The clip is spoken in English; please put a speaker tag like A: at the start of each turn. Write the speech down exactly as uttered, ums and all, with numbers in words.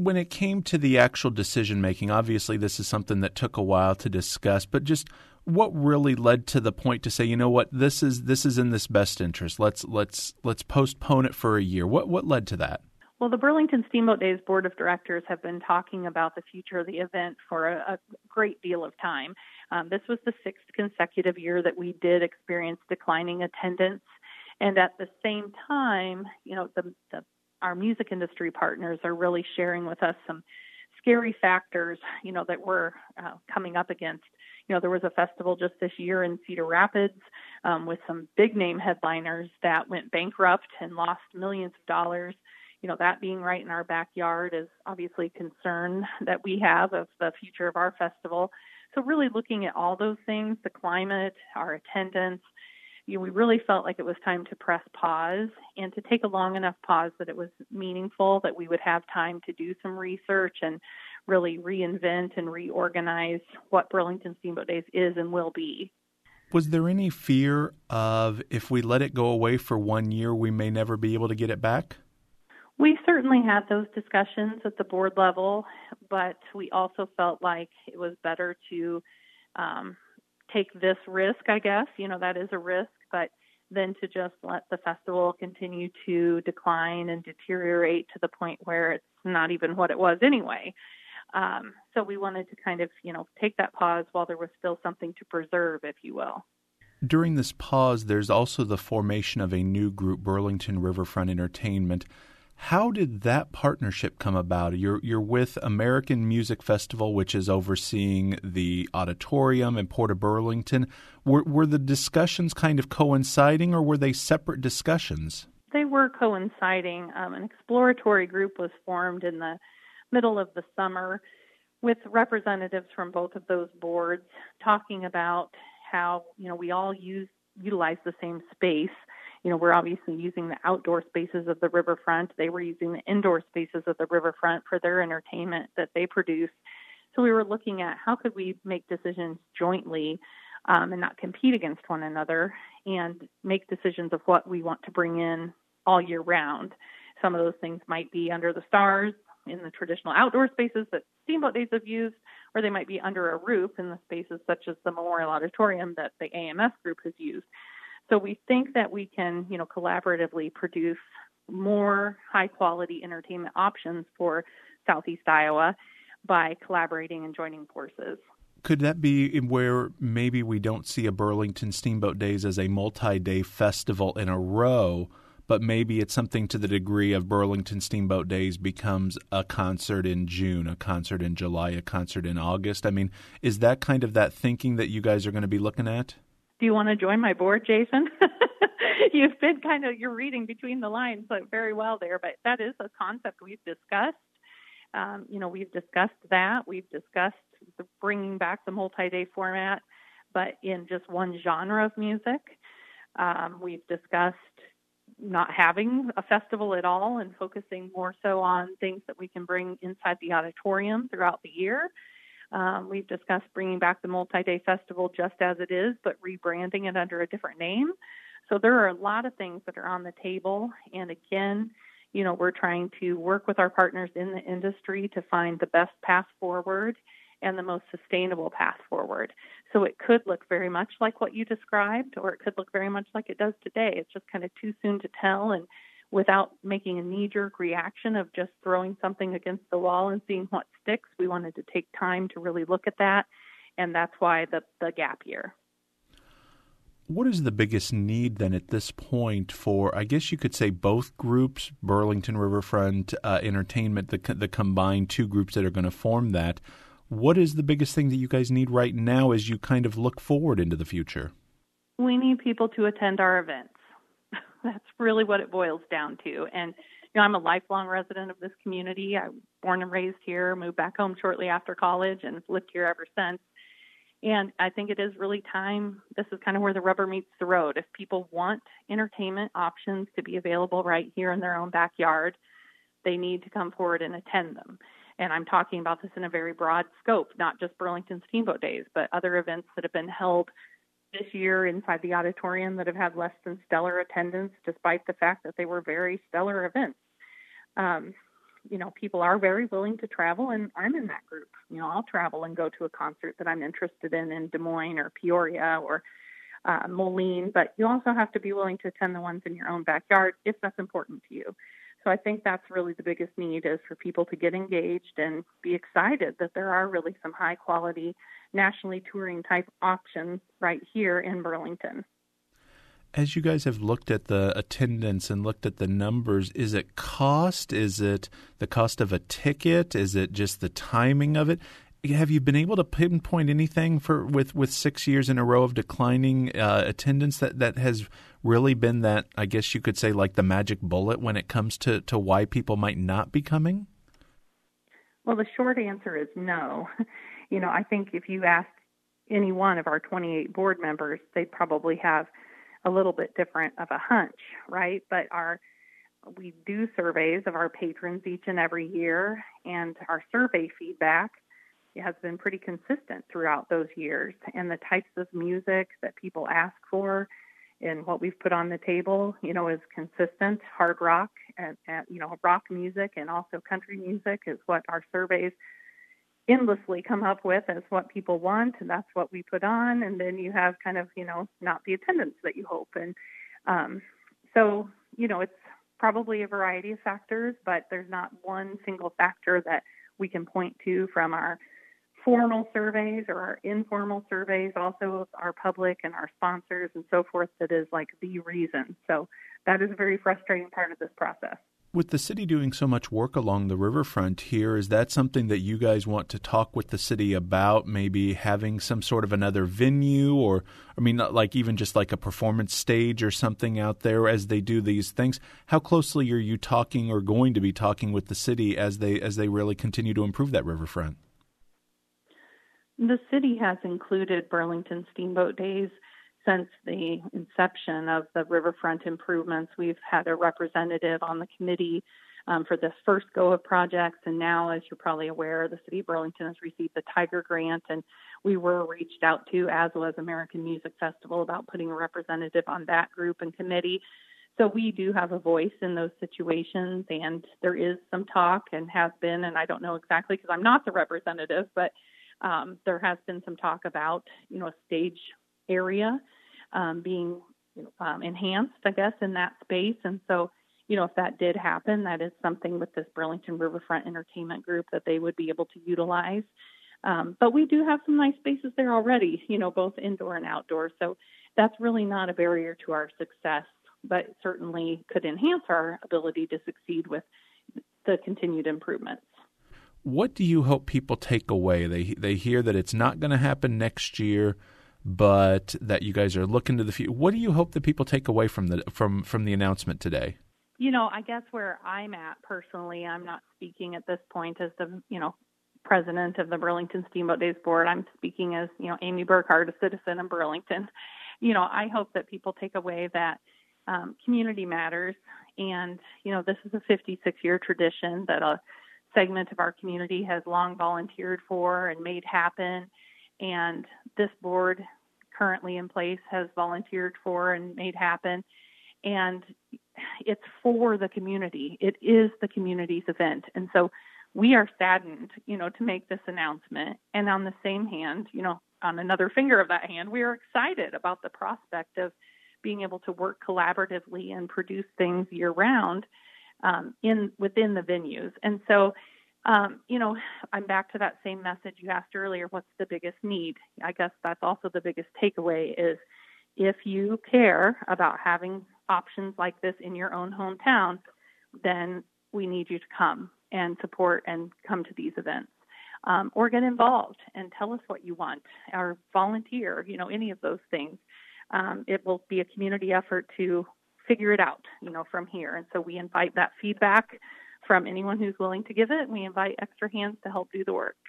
A: when it came to the actual decision making, obviously this is something that took a while to discuss, but just what really led to the point to say, you know what, this is this is in this best interest. Let's let's let's postpone it for a year. What what led to that?
B: Well, the Burlington Steamboat Days Board of Directors have been talking about the future of the event for a, a great deal of time. Um, this was the sixth consecutive year that we did experience declining attendance. And at the same time, you know, the, the our music industry partners are really sharing with us some scary factors, you know, that we're uh, coming up against. You know, there was a festival just this year in Cedar Rapids um, with some big name headliners that went bankrupt and lost millions of dollars. You know, that being right in our backyard is obviously a concern that we have of the future of our festival. So really looking at all those things, the climate, our attendance, you know, we really felt like it was time to press pause and to take a long enough pause that it was meaningful, that we would have time to do some research and really reinvent and reorganize what Burlington Steamboat Days is and will be.
A: Was there any fear of if we let it go away for one year, we may never be able to get it back?
B: We certainly had those discussions at the board level, but we also felt like it was better to um, take this risk, I guess. You know, that is a risk, but then to just let the festival continue to decline and deteriorate to the point where it's not even what it was anyway. Um, so we wanted to kind of, you know, take that pause while there was still something to preserve, if you will.
A: During this pause, there's also the formation of a new group, Burlington Riverfront Entertainment. How did that partnership come about? You're you're with American Music Festival, which is overseeing the auditorium in Port of Burlington. Were were the discussions kind of coinciding, or were they separate discussions?
B: They were coinciding. Um, an exploratory group was formed in the middle of the summer with representatives from both of those boards talking about how, you know, we all use utilize the same space. You know, we're obviously using the outdoor spaces of the riverfront. They were using the indoor spaces of the riverfront for their entertainment that they produce. So we were looking at how could we make decisions jointly um, and not compete against one another and make decisions of what we want to bring in all year round. Some of those things might be under the stars in the traditional outdoor spaces that Steamboat Days have used, or they might be under a roof in the spaces such as the Memorial Auditorium that the A M S group has used. So we think that we can, you know, collaboratively produce more high-quality entertainment options for Southeast Iowa by collaborating and joining forces.
A: Could that be where maybe we don't see a Burlington Steamboat Days as a multi-day festival in a row, but maybe it's something to the degree of Burlington Steamboat Days becomes a concert in June, a concert in July, a concert in August? I mean, is that kind of that thinking that you guys are going to be looking at?
B: Do you want to join my board, Jason? You've been kind of, you're reading between the lines like, very well there, but that is a concept we've discussed. Um, you know, we've discussed that. We've discussed the bringing back the multi-day format, but in just one genre of music. Um, we've discussed not having a festival at all and focusing more so on things that we can bring inside the auditorium throughout the year. Um, we've discussed bringing back the multi-day festival just as it is, but rebranding it under a different name. So there are a lot of things that are on the table. And again, you know, we're trying to work with our partners in the industry to find the best path forward and the most sustainable path forward. So it could look very much like what you described, or it could look very much like it does today. It's just kind of too soon to tell. And without making a knee-jerk reaction of just throwing something against the wall and seeing what sticks, we wanted to take time to really look at that, and that's why the, the gap year.
A: What is the biggest need then at this point for, I guess you could say, both groups, Burlington Riverfront uh, Entertainment, the, the combined two groups that are going to form that? What is the biggest thing that you guys need right now as you kind of look forward into the future?
B: We need people to attend our events. That's really what it boils down to. And, you know, I'm a lifelong resident of this community. I was born and raised here, moved back home shortly after college, and lived here ever since. And I think it is really time. This is kind of where the rubber meets the road. If people want entertainment options to be available right here in their own backyard, they need to come forward and attend them. And I'm talking about this in a very broad scope, not just Burlington Steamboat Days, but other events that have been held this year inside the auditorium that have had less than stellar attendance, despite the fact that they were very stellar events. Um, you know, people are very willing to travel, and I'm in that group. You know, I'll travel and go to a concert that I'm interested in in Des Moines or Peoria or uh, Moline, but you also have to be willing to attend the ones in your own backyard if that's important to you. So I think that's really the biggest need, is for people to get engaged and be excited that there are really some high quality, nationally touring type options right here in Burlington.
A: As you guys have looked at the attendance and looked at the numbers, is it cost? Is it the cost of a ticket? Is it just the timing of it? Have you been able to pinpoint anything for with, with six years in a row of declining uh, attendance that, that has really been that, I guess you could say, like the magic bullet when it comes to, to why people might not be coming?
B: Well, the short answer is no. You know, I think if you asked any one of our twenty-eight board members, they'd probably have a little bit different of a hunch, right? But our we do surveys of our patrons each and every year, and our survey feedback has been pretty consistent throughout those years. And the types of music that people ask for and what we've put on the table, you know, is consistent. Hard rock and, and you know, rock music and also country music is what our surveys endlessly come up with as what people want, and that's what we put on. And then you have kind of, you know, not the attendance that you hope. And um, so, you know, it's probably a variety of factors, but there's not one single factor that we can point to from our formal surveys or our informal surveys, also our public and our sponsors and so forth, that is like the reason. So that is a very frustrating part of this process.
A: With the city doing so much work along the riverfront here, is that something that you guys want to talk with the city about, maybe having some sort of another venue, or, I mean, like even just like a performance stage or something out there as they do these things? How closely are you talking or going to be talking with the city as they as they really continue to improve that riverfront?
B: The city has included Burlington Steamboat Days since the inception of the riverfront improvements. We've had a representative on the committee um, for this first go of projects, and now, as you're probably aware, the city of Burlington has received the Tiger Grant, and we were reached out to, as was American Music Festival, about putting a representative on that group and committee. So we do have a voice in those situations, and there is some talk and has been, and I don't know exactly because I'm not the representative, but Um, there has been some talk about, you know, a stage area um, being you know, um, enhanced, I guess, in that space. And so, you know, if that did happen, that is something with this Burlington Riverfront Entertainment Group that they would be able to utilize. Um, but we do have some nice spaces there already, you know, both indoor and outdoor. So that's really not a barrier to our success, but it certainly could enhance our ability to succeed with the continued improvements.
A: What do you hope people take away? They they hear that it's not going to happen next year, but that you guys are looking to the future. What do you hope that people take away from the from from the announcement today?
B: You know, I guess where I'm at personally, I'm not speaking at this point as the, you know, president of the Burlington Steamboat Days Board. I'm speaking as, you know, Amy Burkhardt, a citizen of Burlington. You know, I hope that people take away that um, community matters. And, you know, this is a fifty-six year tradition that a segment of our community has long volunteered for and made happen. And this board currently in place has volunteered for and made happen. And it's for the community. It is the community's event. And so we are saddened, you know, to make this announcement. And on the same hand, you know, on another finger of that hand, we are excited about the prospect of being able to work collaboratively and produce things year round um, in within the venues. And so, um, you know, I'm back to that same message you asked earlier, what's the biggest need? I guess that's also the biggest takeaway is if you care about having options like this in your own hometown, then we need you to come and support and come to these events. Um, or get involved and tell us what you want, or volunteer, you know, any of those things. Um, it will be a community effort to figure it out, you know, from here. And so we invite that feedback from anyone who's willing to give it. And we invite extra hands to help do the work.